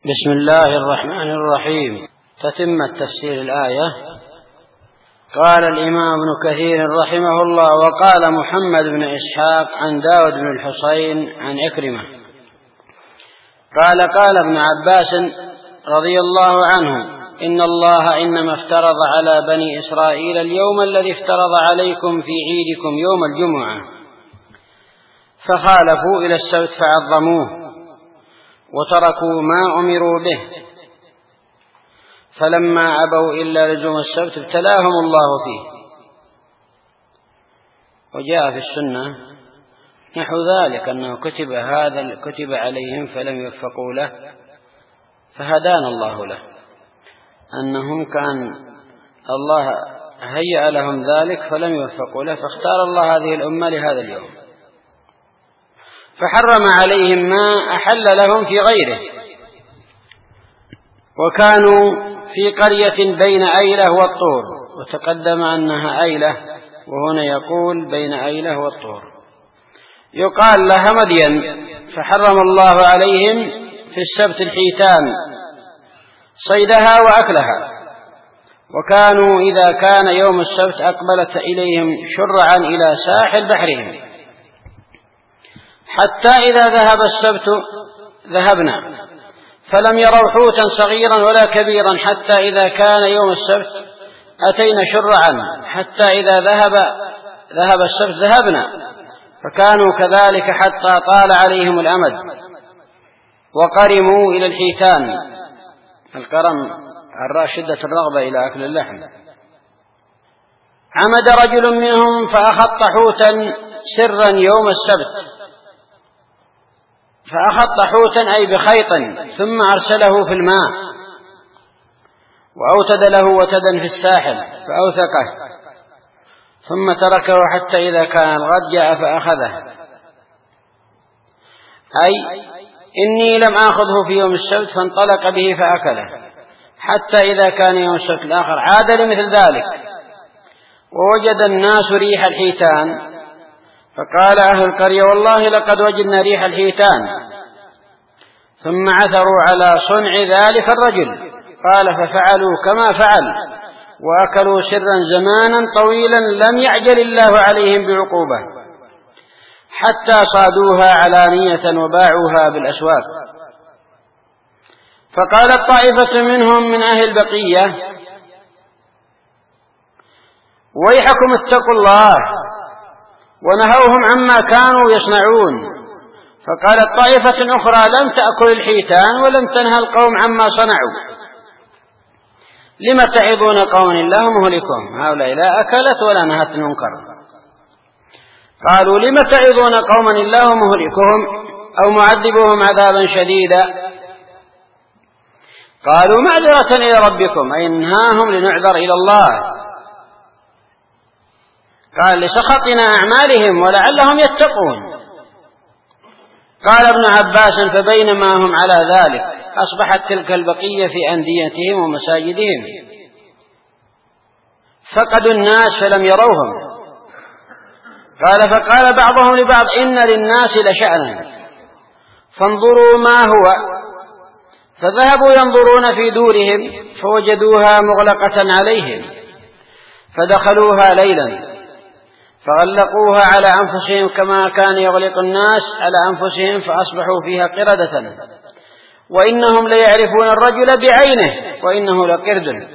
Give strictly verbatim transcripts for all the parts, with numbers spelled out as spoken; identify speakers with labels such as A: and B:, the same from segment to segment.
A: بسم الله الرحمن الرحيم. تتمة تفسير الآية. قال الإمام ابن كثير رحمه الله: وقال محمد بن إسحاق عن داود بن الحصين عن عكرمة قال قال ابن عباس رضي الله عنه: إن الله إنما افترض على بني إسرائيل اليوم الذي افترض عليكم في عيدكم يوم الجمعة، فخالفوا إلى السبت فعظموه وتركوا ما أمروا به، فلما أبوا إلا لزوم السبت ابتلاهم الله فيه. وجاء في السنة نحو ذلك، أنه كتب هذا كتب عليهم فلم يوفقوا له فهدانا الله له، أنهم كان الله هيأ لهم ذلك فلم يوفقوا له، فاختار الله هذه الأمة لهذا اليوم، فحرم عليهم ما أحل لهم في غيره. وكانوا في قرية بين أيلة والطور، وتقدم أنها أيلة، وهنا يقول بين أيلة والطور، يقال لها مدين. فحرم الله عليهم في السبت الحيتان صيدها وأكلها، وكانوا إذا كان يوم السبت أقبلت إليهم شرعا إلى ساحل بحرهم، حتى إذا ذهب السبت ذهبنا، فلم يروا حوتا صغيرا ولا كبيرا، حتى إذا كان يوم السبت أتينا شرعا، حتى إذا ذهب ذهب السبت ذهبنا، فكانوا كذلك حتى طال عليهم الأمد وقرموا إلى الحيتان. القرم الراء شدة الرغبة إلى أكل اللحم. عمد رجل منهم فأخط حوتا سرا يوم السبت، فأخط حوتا أي بخيط، ثم أرسله في الماء وأوتد له وتدا في الساحل فأوثقه، ثم تركه حتى إذا كان الغد جاء فأخذه، أي إني لم آخذه في يوم السبت، فانطلق به فأكله، حتى إذا كان يوم السبت الآخر عاد لمثل ذلك، ووجد الناس ريح الحيتان، فقال أهل القرية: والله لقد وجدنا ريح الحيتان. ثم عثروا على صنع ذلك الرجل، قال: ففعلوا كما فعل، وأكلوا سرا زمانا طويلا لم يعجل الله عليهم بعقوبة، حتى صادوها علانية وباعوها بالأسواق. فقالت طائفة منهم من أهل البقية: ويحكم اتقوا الله، ونهوهم عما كانوا يصنعون. فقالت طائفة أخرى: لم تأكل الحيتان ولم تنهى القوم عما صنعوا، لم تعظون قوما الله مهلكهم؟ هؤلاء لا أكلت ولا نهت المنكر. قالوا: لم تعظون قوما الله مهلكهم أو معذبهم عذابا شديدا؟ قالوا: معذرة إلى ربكم، أي نهاهم لنعذر إلى الله. قال: لسخطنا أعمالهم ولعلهم يتقون. قال ابن عباس: فبينما هم على ذلك أصبحت تلك البقية في أنديتهم ومساجدهم، فقدوا الناس فلم يروهم. قال: فقال بعضهم لبعض: إن للناس لشأنا فانظروا ما هو. فذهبوا ينظرون في دورهم فوجدوها مغلقة عليهم، فدخلوها ليلا فغلقوها على أنفسهم كما كان يغلق الناس على أنفسهم، فأصبحوا فيها قردة، وإنهم ليعرفون الرجل بعينه وإنه لقرد،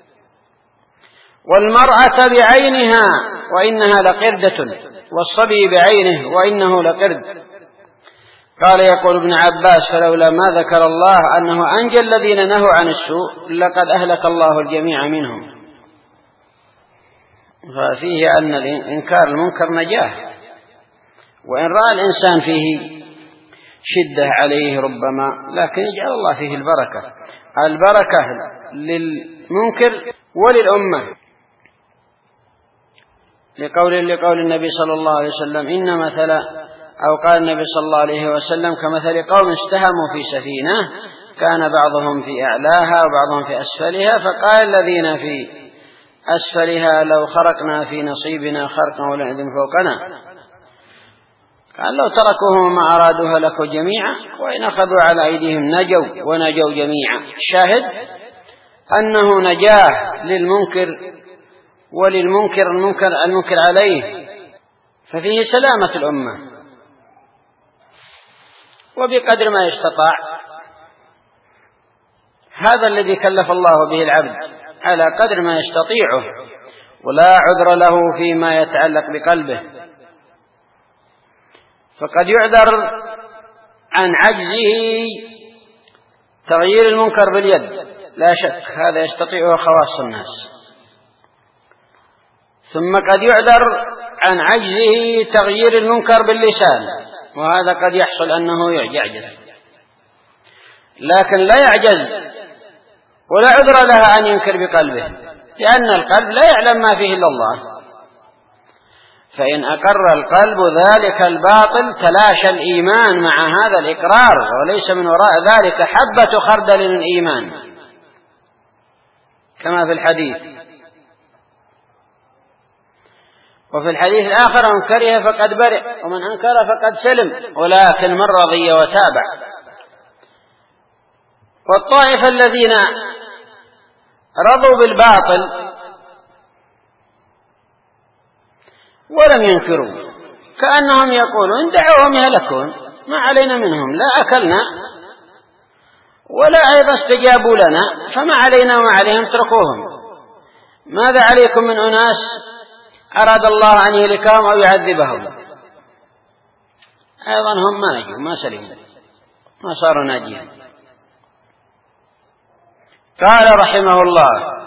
A: والمرأة بعينها وإنها لقردة، والصبي بعينه وإنه لقرد. قال يقول ابن عباس: فلولا ما ذكر الله أنه أنجى الذين نهوا عن السوء لقد أهلك الله الجميع منهم. ففيه أن إنكار المنكر نجاة، وإن رأى الإنسان فيه شدة عليه ربما، لكن يجعل الله فيه البركة، البركة للمنكر وللأمة، لقول لقول النبي صلى الله عليه وسلم: إن مثل، أو قال النبي صلى الله عليه وسلم: كمثل قوم استهموا في سفينة كان بعضهم في أعلاها وبعضهم في أسفلها، فقال الذين في أسفلها: لو خرقنا في نصيبنا خرقا ولنعدم فوقنا. قال لو تركوه ما أرادوا هلكوا جميعا، وإن أخذوا على أيديهم نجوا ونجوا جميعا. الشاهد أنه نجاه للمنكر وللمنكر المنكر المنكر عليه، ففيه سلامة الأمة. وبقدر ما يستطاع، هذا الذي كلف الله به العبد على قدر ما يستطيعه، ولا عذر له فيما يتعلق بقلبه. فقد يعذر عن عجزه تغيير المنكر باليد، لا شك هذا يستطيعه خواص الناس. ثم قد يعذر عن عجزه تغيير المنكر باللسان، وهذا قد يحصل أنه يعجز، لكن لا يعجز ولا عذر لها أن ينكر بقلبه، لأن القلب لا يعلم ما فيه إلا الله. فإن أقر القلب ذلك الباطل تلاشى الإيمان مع هذا الإقرار، وليس من وراء ذلك حبة خردل من إيمان، كما في الحديث. وفي الحديث الآخر: من كره فقد برئ، ومن أنكر فقد سلم، ولكن من رضي وتابع. والطائفة الذين رضوا بالباطل ولم ينكروا كأنهم يقولون دعوهم يهلكون، ما علينا منهم، لا أكلنا ولا أيضا استجابوا لنا، فما علينا وما عليهم، اتركوهم. ماذا عليكم من أناس أراد الله أن يهلكهم أو يعذبهم؟ أيضا هم ما نجوا، ما سلموا، ما صاروا ناجين. قال رحمه الله: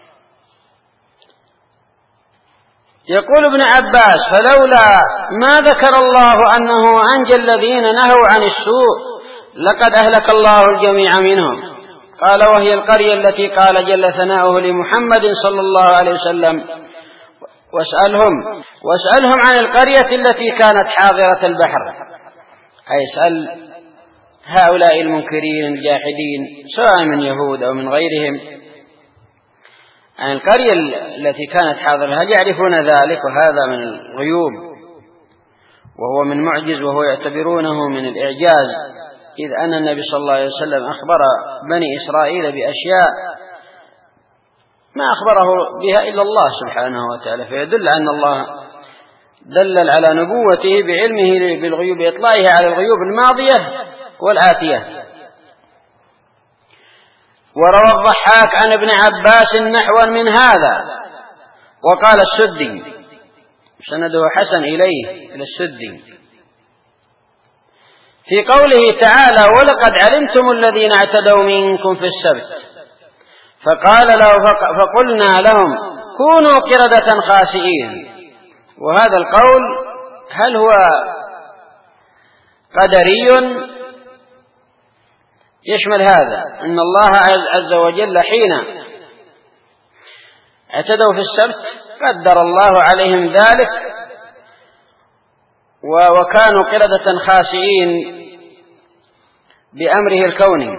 A: يقول ابن عباس: فلولا ما ذكر الله أنه أنجى الذين نهوا عن السوء لقد أهلك الله الجميع منهم. قال: وهي القرية التي قال جل ثناؤه لمحمد صلى الله عليه وسلم: واسألهم واسألهم عن القرية التي كانت حاضرة البحر. أي اسأل هؤلاء المنكرين الجاحدين سواء من يهود أو من غيرهم عن القرية التي كانت حاضرة، هل يعرفون ذلك؟ وهذا من الغيوب، وهو من معجز، وهو يعتبرونه من الإعجاز، إذ أن النبي صلى الله عليه وسلم أخبر بني إسرائيل بأشياء ما أخبره بها إلا الله سبحانه وتعالى، فيدل أن الله دلل على نبوته بعلمه بالغيوب، إطلاعه على الغيوب الماضية والآتية. وروى الضحاك عن ابن عباس نحوا من هذا، وقال السدي، سنده حسن إليه إلى السدي، في قوله تعالى: ولقد علمتم الذين اعتدوا منكم في السبت فقال له فقلنا لهم كونوا قردة خاسئين. وهذا القول هل هو قدري؟ يشمل هذا أن الله عز وجل حين اعتدوا في السبت قدر الله عليهم ذلك وكانوا قردة خاسئين بأمره الكوني.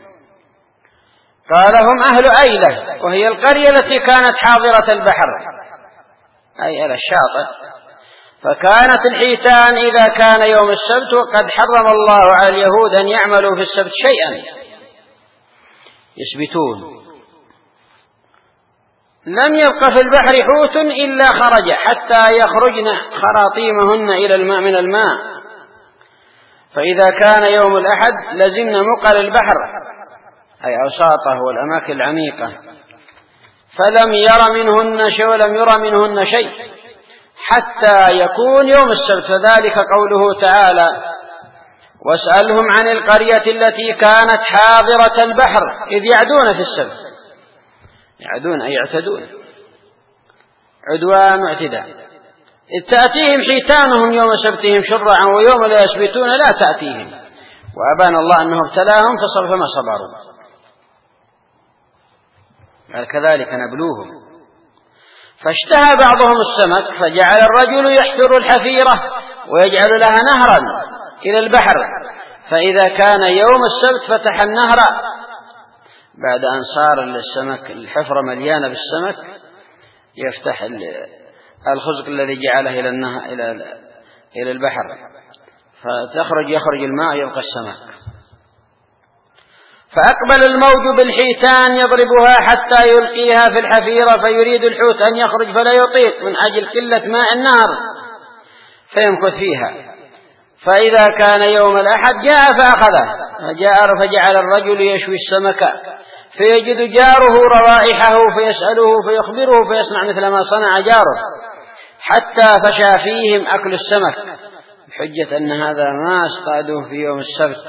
A: قال: هم أهل أيلة، وهي القرية التي كانت حاضرة البحر أي على الشاطئ، فكانت الحيتان إذا كان يوم السبت، وقد حرم الله على اليهود أن يعملوا في السبت شيئا يسبتون، لم يبق في البحر حوت إلا خرج حتى يخرجن خراطيمهن إلى الماء من الماء، فإذا كان يوم الأحد لزمن مقل البحر أي أوساطه والأماكن العميقة، فلم ير منهن شيء ولم ير منهن شيء حتى يكون يوم السبت. فذلك قوله تعالى: واسألهم عن القرية التي كانت حاضرة البحر إذ يعدون في السبت، يعدون أي يعتدون، عدوان واعتداء، إذ تأتيهم حيتانهم يوم سبتهم شرعا ويوم لا يسبتون لا تأتيهم، وأبان الله أنه ابتلاهم فما صبروا، قال: كذلك نبلوهم. فاشتهى بعضهم السمك فجعل الرجل يحفر الحفيرة ويجعل لها نهرا إلى البحر، فإذا كان يوم السبت فتح النهر بعد أن صار السمك الحفرة مليانة بالسمك، يفتح الخزق الذي جعله إلى النهر إلى إلى البحر فتخرج يخرج الماء يبقى السمك. فأقبل الموج بالحيتان يضربها حتى يلقيها في الحفيرة، فيريد الحوت أن يخرج فلا يطيق من أجل قلة ماء النهر فيمكث فيها. فإذا كان يوم الأحد جاء فأخذه، فجاء فجعل الرجل يشوي السمك فيجد جاره روائحه فيسأله فيخبره فيصنع مثل ما صنع جاره، حتى فشى فيهم أكل السمك بحجة أن هذا ما اصطادوه في يوم السبت.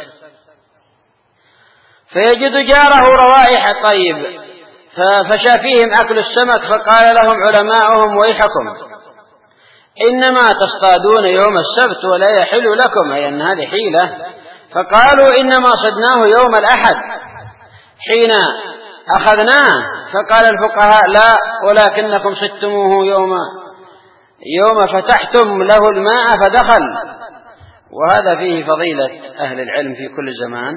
A: فيجد جاره روائح طيب ففشى فيهم أكل السمك، فقال لهم علماؤهم ويحكم إنما تصطادون يوم السبت ولا يحل لكم، أي أن هذه حيلة. فقالوا إنما صدناه يوم الأحد حين أخذناه. فقال الفقهاء لا، ولكنكم صدتموه يوم يوم فتحتم له الماء فدخل. وهذا فيه فضيلة أهل العلم في كل زمان،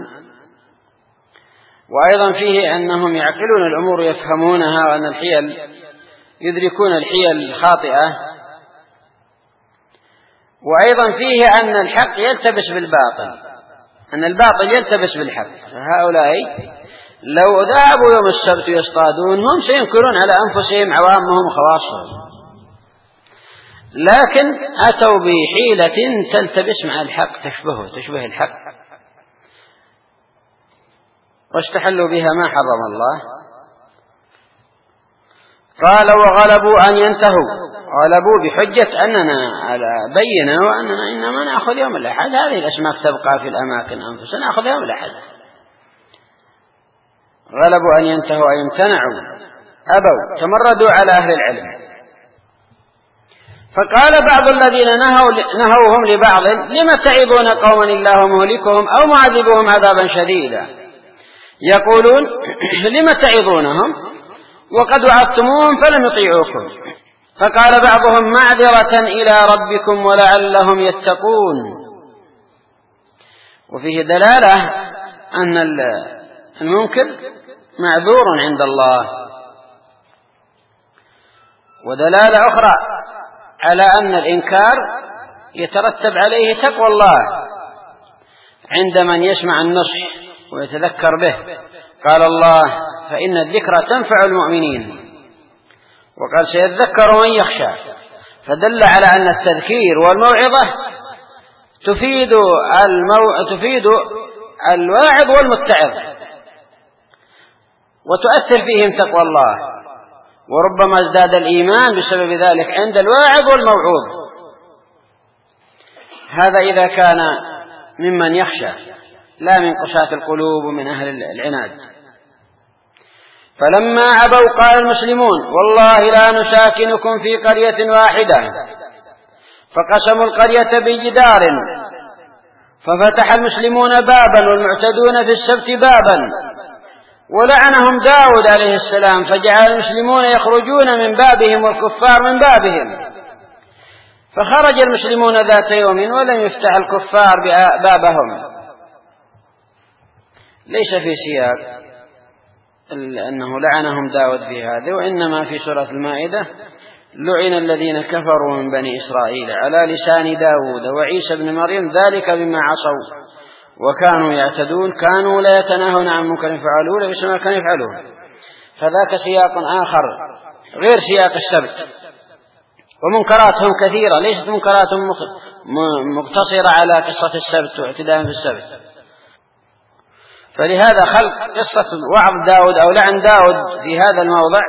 A: وأيضا فيه أنهم يعقلون الأمور يفهمونها، وأن الحيل يدركون الحيل الخاطئة. وأيضا فيه أن الحق يلتبس بالباطل، أن الباطل يلتبس بالحق. فهؤلاء لو ذهبوا يوم السبت يصطادون هم سينكرون على أنفسهم عوامهم وخواصهم، لكن أتوا بحيلة تلتبس مع الحق تشبهه تشبه الحق، واستحلوا بها ما حرم الله. قال وغلبوا أن ينتهوا، غلبوا بحجة أننا على بينة وأننا إنما نأخذ يوم الأحد، هذه الأسماك تبقى في الأماكن أنفسنا نأخذ يوم الأحد. غلبوا أن ينتهوا أي يمتنعوا، أبوا تمردوا على أهل العلم. فقال بعض الذين نهوا نهوهم لبعض لم تعظون قوما الله مهلكهم أو معذبهم عذابا شديدا، يقولون لم تعظونهم وقد وعظتموهم فلم يطيعوكم. فقال بعضهم معذرة إلى ربكم ولعلهم يتقون. وفيه دلالة أن المنكر معذور عند الله، ودلالة أخرى على أن الإنكار يترتب عليه تقوى الله عند من يسمع النصح ويتذكر به. قال الله فإن الذكرى تنفع المؤمنين، وقال سيذكر من يخشى، فدل على أن التذكير والموعظة تفيد, المو... تفيد الواعظ والمتعظ وتؤثر فيهم تقوى الله، وربما ازداد الإيمان بسبب ذلك عند الواعظ والموعوظ. هذا إذا كان ممن يخشى لا من قساة القلوب ومن أهل العناد. فلما أبوا قال المسلمون والله لا نساكنكم في قرية واحدة، فقسموا القرية بجدار، ففتح المسلمون بابا والمعتدون في السبت بابا، ولعنهم داود عليه السلام، فجعل المسلمون يخرجون من بابهم والكفار من بابهم. فخرج المسلمون ذات يوم ولم يفتح الكفار بابهم. ليس في سياق أنه لعنهم داود في هذا، وإنما في سورة المائدة لعن الذين كفروا من بني إسرائيل على لسان داود وعيسى بن مريم ذلك بما عصوا وكانوا يعتدون كانوا لا يتناهون عن منكر فعلوه لبئس ما كانوا يفعلون. فذاك سياق آخر غير سياق السبت، ومنكراتهم كثيرة ليست منكراتهم مقتصرة على قصة السبت واعتداء في السبت. فلهذا خلق قصة وعظ داود أو لعن داود في هذا الموضع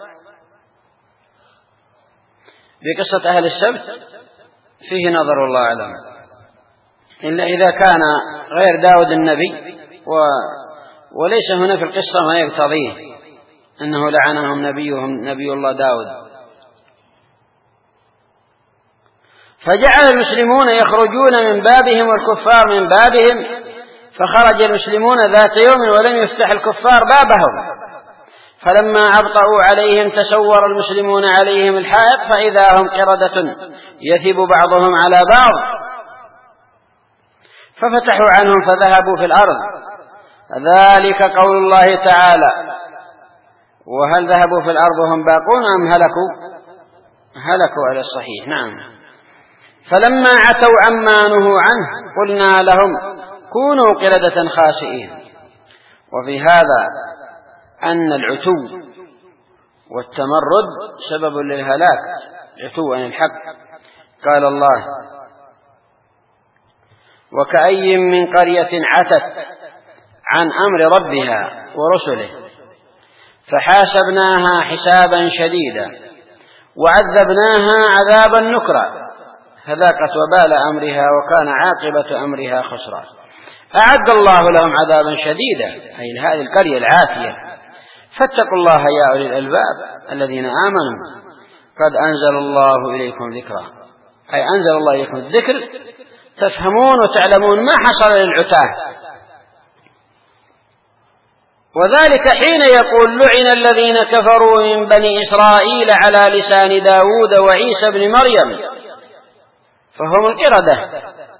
A: بقصة أهل السبت فيه نظر الله أعلم، إلا إذا كان غير داود النبي و... وليس هنا في القصة ما يقتضيه أنه لعنهم نبيهم نبي الله داود. فجعل المسلمون يخرجون من بابهم والكفار من بابهم، فخرج المسلمون ذات يوم ولم يفتح الكفار بابهم، فلما أبطأوا عليهم تسور المسلمون عليهم الحائط فإذا هم قردة يثب بعضهم على بعض، ففتحوا عنهم فذهبوا في الأرض. ذلك قول الله تعالى وهل ذهبوا في الأرض وهم باقون أم هلكوا؟ هلكوا على الصحيح. نعم فلما عتوا عما نهوا عنه قلنا لهم كونوا قردة خاسئين. وفي هذا أن العتو والتمرد سبب للهلاك، العتو عن الحق. قال الله: وكأي من قرية عتت عن أمر ربها ورسله فحاسبناها حسابا شديدا وعذبناها عذابا نكرا فذاقت وبال أمرها وكان عاقبة أمرها خسرا. أعد الله لهم عذابا شديدا، أي هذه القرية العاتية. فاتقوا الله يا أولي الألباب الذين آمنوا قد أنزل الله إليكم ذكرا، أي أنزل الله إليكم الذكر تفهمون وتعلمون ما حصل للعتاه. وذلك حين يقول لعن الذين كفروا من بني إسرائيل على لسان داود وعيسى بن مريم فهم القردة.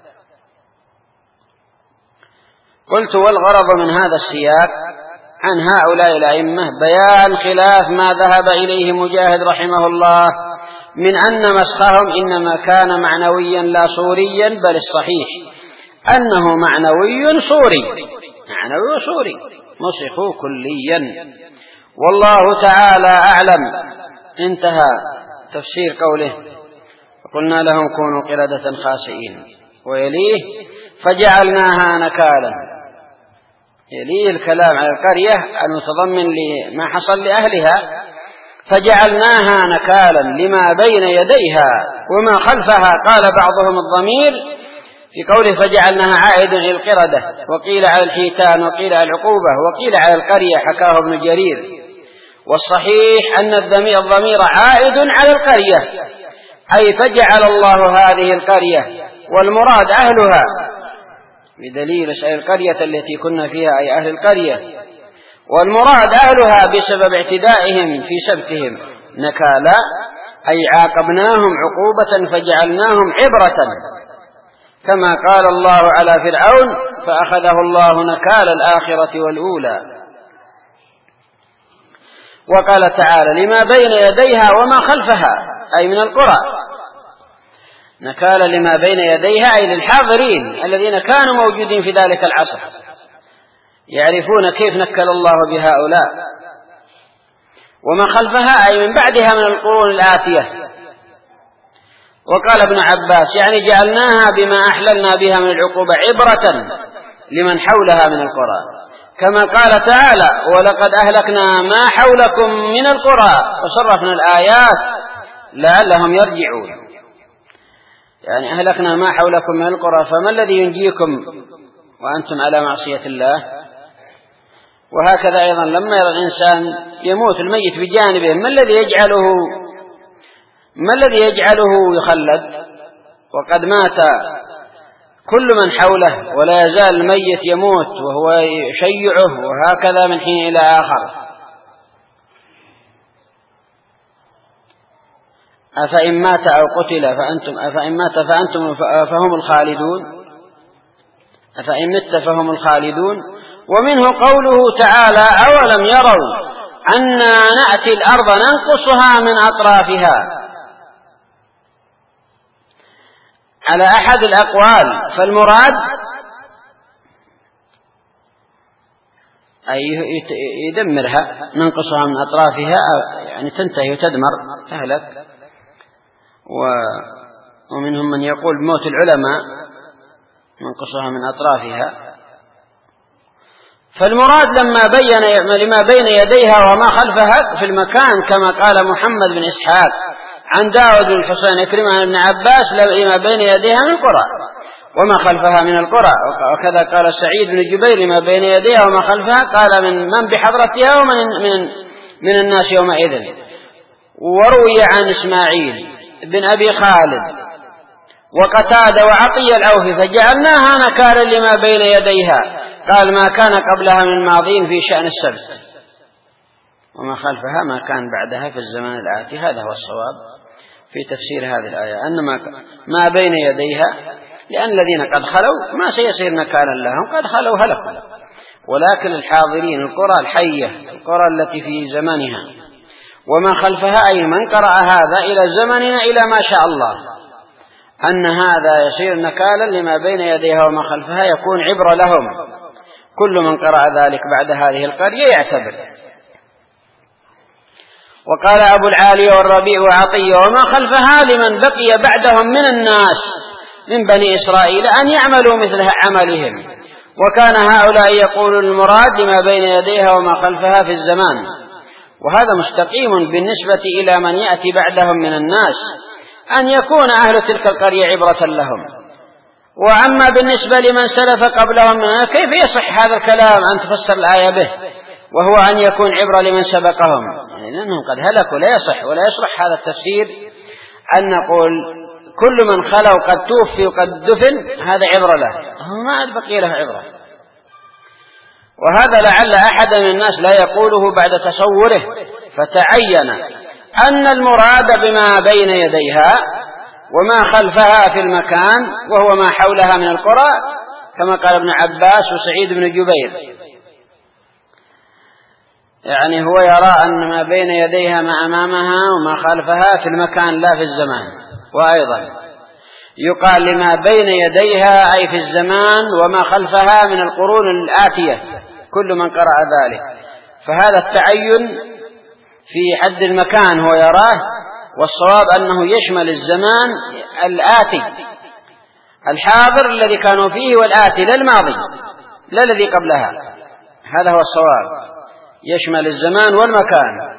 A: قلت: والغرض من هذا السياق عن هؤلاء الأئمة بيان خلاف ما ذهب إليه مجاهد رحمه الله من أن مسخهم إنما كان معنويا لا صوريا، بل الصحيح أنه معنوي صوري، معنوي صوري مسخوا كليا، والله تعالى أعلم. انتهى تفسير قوله: فقلنا لهم كونوا قردة خاسئين. ويليه: فجعلناها نكالا، يليه الكلام على القرية المتضمن لما حصل لأهلها، فجعلناها نكالا لما بين يديها وما خلفها. قال بعضهم الضمير في قوله فجعلناها عائد إلى القردة، وقيل على الحيتان، وقيل على العقوبة، وقيل على القرية، حكاه ابن جرير. والصحيح أن الضمير عائد على القرية، أي فجعل الله هذه القرية والمراد أهلها، بدليل القرية التي كنا فيها أي أهل القرية، والمراد أهلها بسبب اعتدائهم في سبتهم نكالا، أي عاقبناهم عقوبة فجعلناهم عبرة، كما قال الله على فرعون فأخذه الله نكال الآخرة والأولى. وقال تعالى لما بين يديها وما خلفها، أي من القرى، نكال لما بين يديها أي للحاضرين الذين كانوا موجودين في ذلك العصر، يعرفون كيف نكل الله بهؤلاء. وما خلفها أي من بعدها من القرون الآتية. وقال ابن عباس يعني جعلناها بما أحللنا بها من العقوبة عبرة لمن حولها من القرى، كما قال تعالى ولقد أهلكنا ما حولكم من القرى وصرفنا الآيات لعلهم يرجعون. يعني أهلكنا ما حولكم من القرى، فما الذي ينجيكم وأنتم على معصية الله؟ وهكذا أيضا لما يرى الإنسان يموت الميت بجانبه، ما الذي يجعله ما الذي يجعله يخلد وقد مات كل من حوله، ولا يزال الميت يموت وهو يشيعه، وهكذا من حين إلى آخر. أفإن مات أو قتل فأنتم أفإن مات فأنتم فهم الخالدون، أفإن مت فهم الخالدون. ومنه قوله تعالى أولم يروا أنا نأتي الأرض ننقصها من أطرافها، على أحد الأقوال، فالمراد أي يدمرها، ننقصها من أطرافها يعني تنتهي وتدمر تهلك. ومنهم من يقول بموت العلماء ننقصها من أطرافها. فالمراد لما بين لما بين يديها وما خلفها في المكان، كما قال محمد بن إسحاق عن داود بن الحسين يكرم عن ابن عباس لما بين يديها من القرى وما خلفها من القرى. وكذا قال سعيد بن جبير لما بين يديها وما خلفها، قال من من بحضرتها ومن من من الناس يومئذ. وروي عن إسماعيل بن أبي خالد وقتادة وعطية العوفي فجعلناها نكالا لما بين يديها، قال ما كان قبلها من ماضين في شأن السبت، وما خلفها ما كان بعدها في الزمان الآتي. هذا هو الصواب في تفسير هذه الآية، أن ما بين يديها، لأن الذين قد خلوا ما سيصير نكالا لهم، قد خلوا هلكوا، ولكن الحاضرين القرى الحية القرى التي في زمانها. وما خلفها أي من قرأ هذا إلى زمننا إلى ما شاء الله، أن هذا يصير نكالا لما بين يديها وما خلفها، يكون عبرة لهم. كل من قرأ ذلك بعد هذه القرية يعتبر. وقال أبو العالية والربيع وعطية: وما خلفها لمن بقي بعدهم من الناس من بني إسرائيل أن يعملوا مثل عملهم، وكان هؤلاء يقول المراد لما بين يديها وما خلفها في الزمان، وهذا مستقيم بالنسبة إلى من يأتي بعدهم من الناس أن يكون أهل تلك القرية عبرة لهم. وأما بالنسبة لمن سلف قبلهم من كيف يصح هذا الكلام أن تفسر الآية به وهو أن يكون عبرة لمن سبقهم؟ يعني لأنهم قد هلكوا، لا يصح ولا يصلح هذا التفسير أن نقول كل من خلا وقد توفي وقد دفن هذا عبرة له، ما عاد بقي له عبرة. وهذا لعل أحد من الناس لا يقوله بعد تصوره، فتعين أن المراد بما بين يديها وما خلفها في المكان وهو ما حولها من القرى، كما قال ابن عباس وسعيد بن جبير. يعني هو يرى أن ما بين يديها ما أمامها وما خلفها في المكان لا في الزمان. وأيضا يقال لما بين يديها أي في الزمان وما خلفها من القرون الآتية، كل من قرأ ذلك. فهذا التعين في حد المكان هو يراه، والصواب أنه يشمل الزمان الآتي الحاضر الذي كانوا فيه والآتي لا الماضي لا الذي قبلها، هذا هو الصواب، يشمل الزمان والمكان.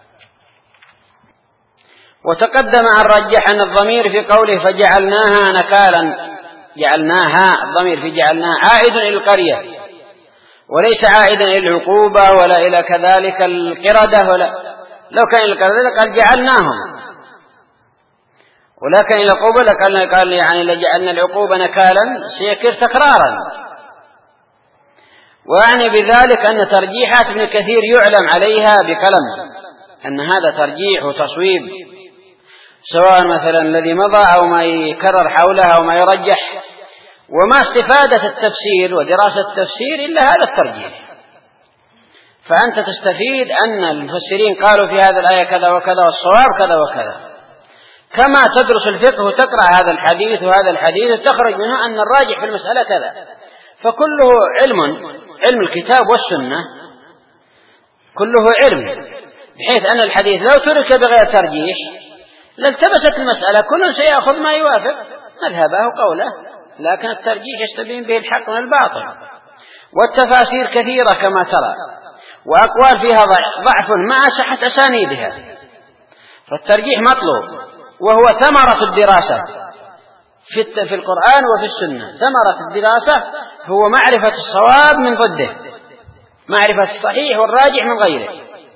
A: وتقدم أن رجح أن الضمير في قوله فجعلناها نكالا، جعلناها الضمير في جعلناها عائد إلى القرية وليس عائدا إلى العقوبة ولا إلى كذلك القردة، ولا لو كان إلى القردة قال جعلناهم، ولكن إلى العقوبة لقال قال يعني لجعلنا العقوبة نكالا سيكر تكرارا. ويعني بذلك أن ترجيحات ابن كثير يعلم عليها بقلم أن هذا ترجيح وتصويب، سواء مثلا الذي مضى أو ما يكرر حولها أو ما يرجح. وما استفادة التفسير ودراسة التفسير إلا هذا الترجيح. فأنت تستفيد أن المفسرين قالوا في هذا الآية كذا وكذا والصواب كذا وكذا، كما تدرس الفقه وتقرأ هذا الحديث وهذا الحديث وتخرج منه أن الراجح في المسألة كذا. فكله علم، علم الكتاب والسنة كله علم، بحيث أن الحديث لو ترك بغير ترجيح لالتبست المسألة، كل سيأخذ ما يوافق مذهبه وقوله، لكن الترجيح يستبين به الحق من الباطل. والتفاسير كثيرة كما ترى، وأقوال فيها ضعف مع صحة أسانيدها، فالترجيح مطلوب، وهو ثمرة الدراسة في القرآن وفي السنة. ثمرة الدراسة هو معرفة الصواب من ضده، معرفة الصحيح والراجح من غيره.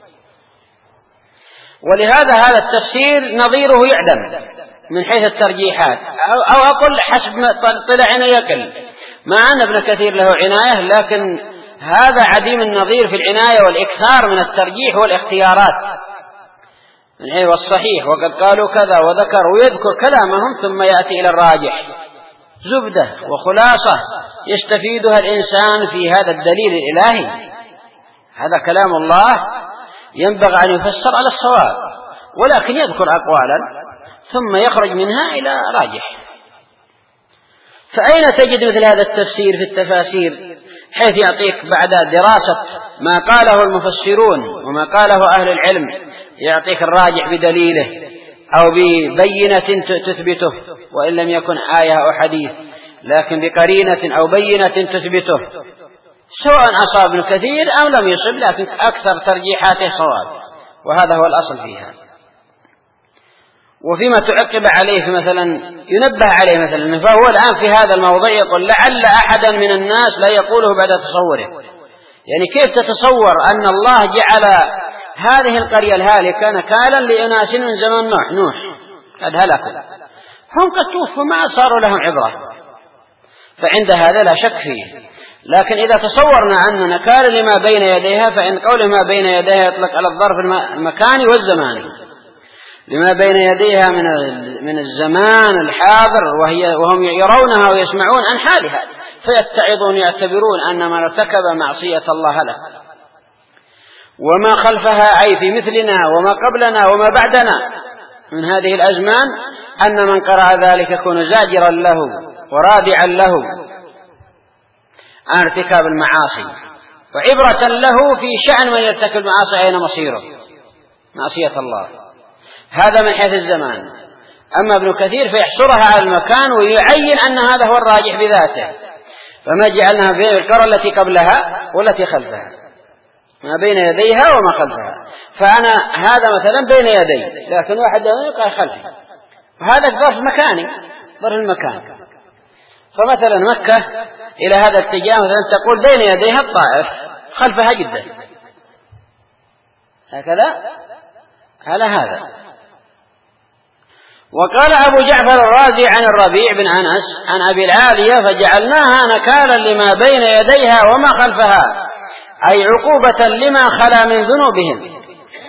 A: ولهذا هذا التفسير نظيره يعدم من حيث الترجيحات، أو أقول حسب ما طلع عنا يقل، مع أن ابن كثير له عناية، لكن هذا عديم النظير في العناية والإكثار من الترجيح والاختيارات من حيث الصحيح، وقد قالوا كذا وذكر ويذكر كلامهم ثم يأتي إلى الراجح، زبدة وخلاصة يستفيدها الإنسان في هذا الدليل الإلهي. هذا كلام الله ينبغي أن يفسر على الصواب، ولكن يذكر أقوالا ثم يخرج منها إلى راجح. فأين تجد مثل هذا التفسير في التفاسير، حيث يعطيك بعد دراسة ما قاله المفسرون وما قاله أهل العلم يعطيك الراجح بدليله أو ببينة تثبته، وإن لم يكن آية أو حديث، لكن بقرينة أو بينة تثبته، سواء أصاب ابن كثير أو لم يصب، لكن أكثر ترجيحاته صواب، وهذا هو الأصل فيها. وفيما تعقب عليه مثلا ينبه عليه مثلا، فهو الآن في هذا الموضع يقول لعل أحدا من الناس لا يقوله بعد تصوره. يعني كيف تتصور أن الله جعل هذه القرية الهالكة نكالا لأناس من زمن نوح نوح قد هلكوا، هم قد توفوا ما صاروا لهم عبرة، فعند هذا لا شك فيه. لكن إذا تصورنا أن نكال لما بين يديها، فإن قوله ما بين يديها يطلق على الظرف المكاني والزماني، لما بين يديها من من الزمان الحاضر وهي وهم يرونها ويسمعون عن حالها، فيتعظون يعتبرون أن من ارتكب معصية الله له. وما خلفها أي في مثلنا وما قبلنا وما بعدنا من هذه الأزمان أن من قرأ ذلك يكون زاجرا له ورادعا له عن ارتكاب المعاصي، وعبرة له في شأن من يرتكب المعاصي أين مصيره، معصية الله. هذا من حيث الزمان. أما ابن كثير فيحصرها على المكان ويعين أن هذا هو الراجح بذاته، فما جعلناها بين القرى التي قبلها والتي خلفها، ما بين يديها وما خلفها. فأنا هذا مثلا بين يدي، لكن واحد يقع خلفي، وهذا ظرف مكاني، ظرف المكان. فمثلا مكة إلى هذا الاتجاه مثلا تقول بين يديها الطائف، خلفها جدا، هكذا على هذا. وقال أبو جعفر الرازي عن الربيع بن أنس عن أبي العالية: فجعلناها نكالا لما بين يديها وما خلفها، أي عقوبة لما خلا من ذنوبهم.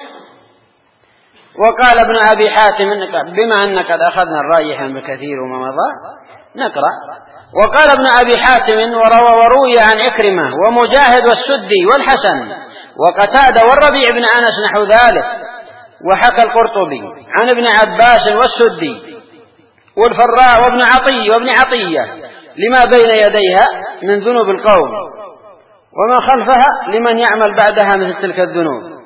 A: وقال ابن أبي حاتم: بما أن قد أخذنا الراجح بكثير وما مضى نقرأ. وقال ابن أبي حاتم: وروى وروي عن عكرمة ومجاهد والسدي والحسن وقتادة والربيع بن أنس نحو ذلك. وحكى القرطبي عن ابن عباس والسدي والفراء وابن عطية وابن عطية لما بين يديها من ذنوب القوم، وما خلفها لمن يعمل بعدها مثل تلك الذنوب.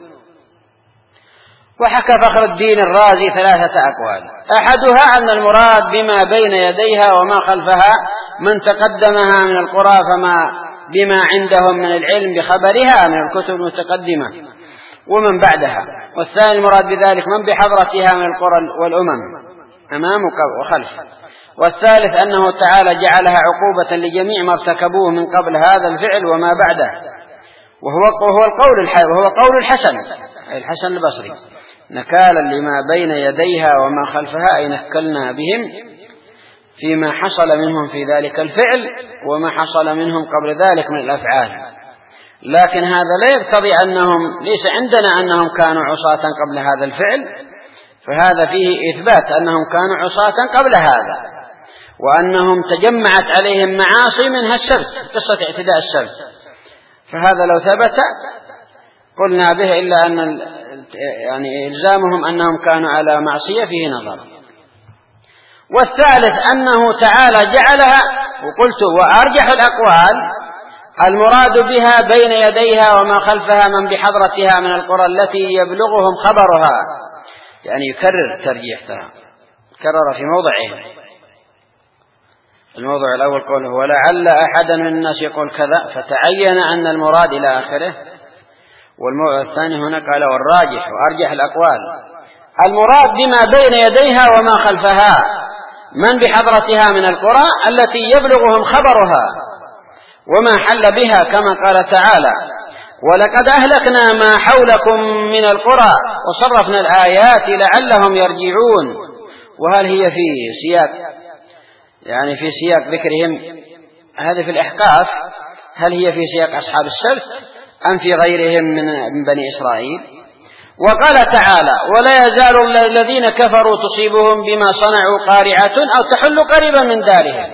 A: وحكى فخر الدين الرازي ثلاثة أقوال: أحدها أن المراد بما بين يديها وما خلفها من تقدمها من القرى، فما بما عندهم من العلم بخبرها من الكتب المتقدمة ومن بعدها. والثاني المراد بذلك من بحضرتها من القرى والأمم أمام وخلف. والثالث أنه تعالى جعلها عقوبة لجميع ما ارتكبوه من قبل هذا الفعل وما بعده، وهو وهو القول وهو قول الحسن الحسن البصري: نكالا لما بين يديها وما خلفها، أي نكلنا بهم فيما حصل منهم في ذلك الفعل وما حصل منهم قبل ذلك من الأفعال. لكن هذا لا يقتضي أنهم ليس عندنا أنهم كانوا عصاة قبل هذا الفعل، فهذا فيه إثبات أنهم كانوا عصاة قبل هذا، وأنهم تجمعت عليهم معاصي منها السبت، قصة اعتداء السبت، فهذا لو ثبت قلنا به، إلا أن يعني إلزامهم أنهم كانوا على معصية فيه نظر. والثالث أنه تعالى جعلها، وقلت وأرجح الأقوال المراد بها بين يديها وما خلفها من بحضرتها من القرى التي يبلغهم خبرها، يعني يكرر ترجيحها، كرر في موضعين. الموضع الأول قوله: ولعل أحدا من الناس يقول كذا، فتعين أن المراد إلى آخره. والموضع الثاني هنا قال: والراجح وأرجح الأقوال المراد بما بين يديها وما خلفها من بحضرتها من القرى التي يبلغهم خبرها وما حل بها، كما قال تعالى: ولقد أهلكنا ما حولكم من القرى وصرفنا الآيات لعلهم يرجعون. وهل هي في سياق يعني في سياق ذكرهم هذا في الإحقاف؟ هل هي في سياق أصحاب السبت أم في غيرهم من بني إسرائيل؟ وقال تعالى: ولا يزال الذين كفروا تصيبهم بما صنعوا قارعة أو تحل قريبا من دارهم.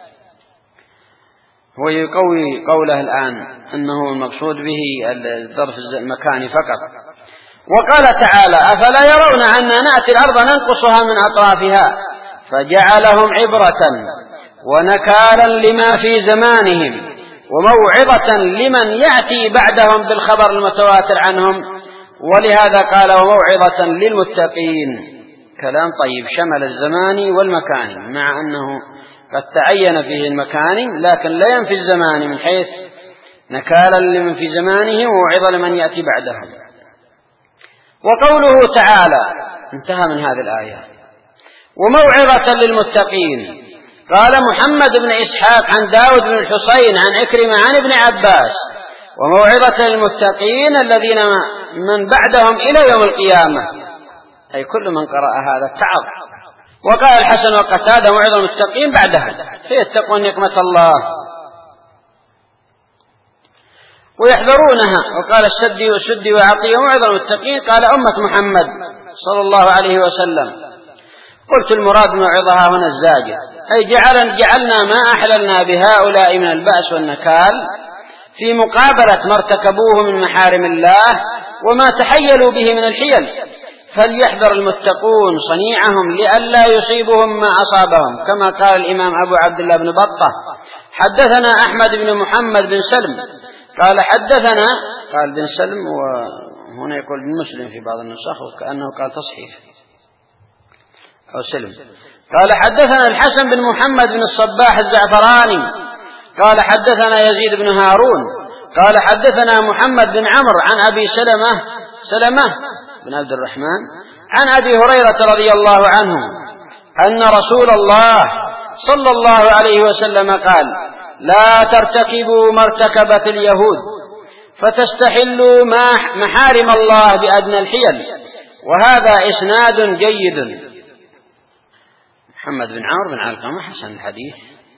A: هو يقوي قوله الآن أنه المقصود به الظرف المكاني فقط. وقال تعالى: أفلا يرون أننا نأتي الأرض ننقصها من أطرافها، فجعلهم عبرة ونكالا لما في زمانهم وموعظة لمن يأتي بعدهم بالخبر المتواتر عنهم. ولهذا قال: وموعظة للمتقين. كلام طيب شمل الزمان والمكان، مع أنه قد تعين فيه المكان لكن لا ينفي الزمان، من حيث نكالا لمن في زمانهم وموعظة لمن يأتي بعدهم. وقوله تعالى انتهى من هذه الآية: وموعظة للمتقين. قال محمد بن إسحاق عن داود بن الحصين عن عكرمة عن ابن عباس: وموعظة للمتقين الذين من بعدهم إلى يوم القيامة، أي كل من قرأ هذا اتعظ. وقال الحسن وقتادة: موعظة المتقين بعدها فيتقون نقمة الله ويحذرونها. وقال السدي والسدي وعطية: موعظة المتقين قال أمة محمد صلى الله عليه وسلم. قلت: المراد موعظها هنا الزاجر، أي جعل جعلنا ما أحللنا بهؤلاء من البأس والنكال في مقابلة ما ارتكبوه من محارم الله وما تحيلوا به من الحيل، فليحذر المتقون صنيعهم لئلا يصيبهم ما أصابهم، كما قال الإمام أبو عبد الله بن بطة: حدثنا أحمد بن محمد بن سلم قال حدثنا، قال بن سلم وهنا يقول بن مسلم في بعض النسخ وكأنه قال تصحيف أو سلم. قال حدثنا الحسن بن محمد بن الصباح الزعفراني قال حدثنا يزيد بن هارون قال حدثنا محمد بن عمرو عن أبي سلمة سلمة بن عبد الرحمن عن أبي هريرة رضي الله عنه أن رسول الله صلى الله عليه وسلم قال: لا ترتكبوا ما ارتكبت اليهود فتستحلوا محارم الله بأدنى الحيل. وهذا إسناد جيد. محمد بن عمرو بن علقمة حسن الحديث.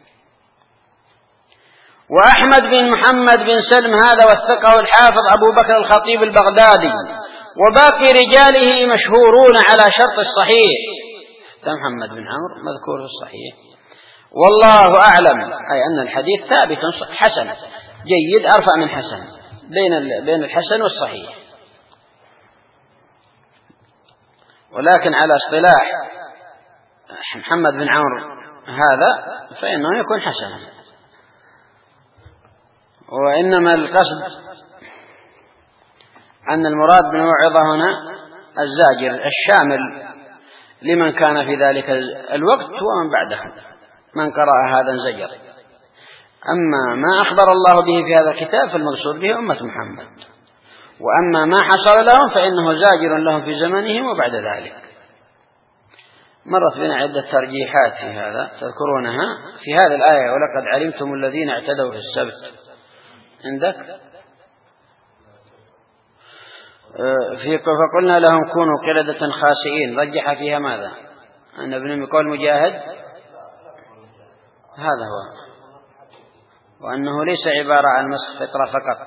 A: وأحمد بن محمد بن سلم هذا وثقه الحافظ أبو بكر الخطيب البغدادي، وباقي رجاله مشهورون على شرط الصحيح. محمد بن عمرو مذكور في الصحيح. والله أعلم، أي أن الحديث ثابت حسن جيد أرفع من حسن، بين بين الحسن والصحيح، ولكن على اصطلاح محمد بن عمرو هذا فإنه يكون حسنا. وإنما القصد أن المراد بالموعظة هنا الزاجر الشامل لمن كان في ذلك الوقت ومن بعده، من قرأ هذا انزجر. أما ما أخبر الله به في هذا الكتاب فالمقصود به أمة محمد، وأما ما حصل لهم فإنه زاجر لهم في زمنهم وبعد ذلك. مرت بنا عدة ترجيحات في هذا تذكرونها في هذه الآية: ولقد علمتم الذين اعتدوا في السبت. عندك في فقلنا لهم كونوا قردة خاسئين، رجح فيها ماذا؟ أن ابن قول مجاهد هذا هو، وأنه ليس عبارة عن مسخ فطرة فقط،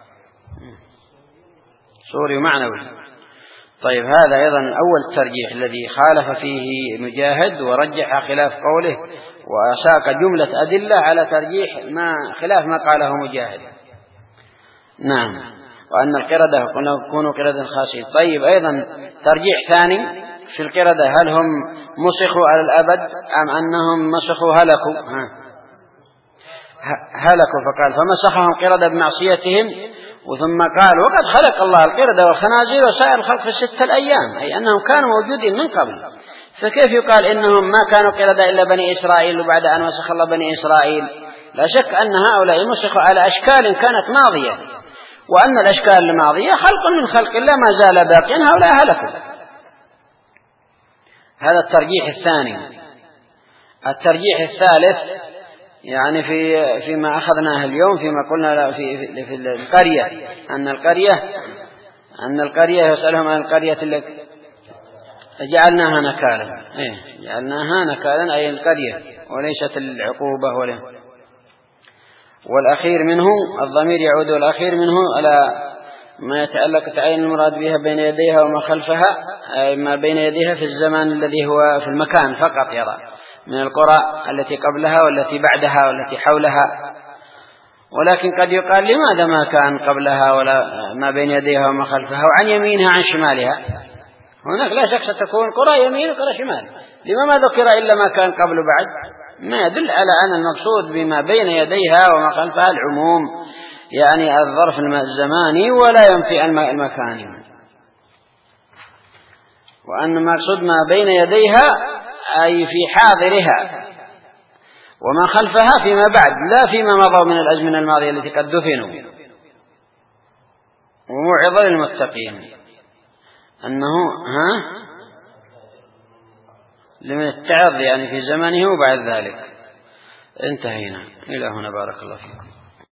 A: صوري ومعنوي. طيب، هذا أيضا أول ترجيح الذي خالف فيه مجاهد ورجح خلاف قوله، وساق جملة أدلة على ترجيح ما خلاف ما قاله مجاهد. نعم. وأن القردة كونوا قردة خاسئين. طيب، أيضا ترجيح ثاني في القردة: هل هم مسخوا على الأبد أم أنهم مسخوا هلكوا؟ ها. هلكوا، فقال فمسخهم قردة بمعصيتهم، وثم قال: وقد خلق الله القردة والخنازير وسائر الخلق في ستة الأيام، أي أنهم كانوا موجودين من قبل، فكيف يقال إنهم ما كانوا قردة إلا بني إسرائيل وبعد أن مسخ الله بني إسرائيل؟ لا شك أن هؤلاء مسخوا على أشكال كانت ماضية، وأن الأشكال الماضية خلق من خلق الله ما زال باقيا، هؤلاء هلكوا. هذا الترجيح الثاني. الترجيح الثالث يعني في فيما أخذناه اليوم، فيما قلنا في في القرية، أن القرية أن القرية يسألهم عن القرية التي جعلناها نكالا. إيه جعلناها نكالا، أي القرية وليست العقوبة. ولا والأخير منه الضمير يعود الأخير منه على ما يتعلق تعين المراد بها بين يديها وما خلفها، أي ما بين يديها في الزمان الذي هو في المكان فقط يرى، من القرى التي قبلها والتي بعدها والتي حولها. ولكن قد يقال لماذا ما كان قبلها ولا ما بين يديها وما خلفها وعن يمينها عن شمالها؟ هناك لا شك ستكون قرى يمين وقرى شمال، لما ما ذكر إلا ما كان قبل بعد؟ ما يدل على أن المقصود بما بين يديها وما خلفها العموم، يعني الظرف الزماني ولا ينفي المكاني، وأن المقصود ما بين يديها أي في حاضرها، وما خلفها فيما بعد، لا فيما مضى من الأزمنة الماضية التي قد دفنوا. وموعظة للمتقين أنه ها لمن التعظ يعني في زمانه وبعد ذلك. انتهينا إلى هنا، بارك الله فيكم.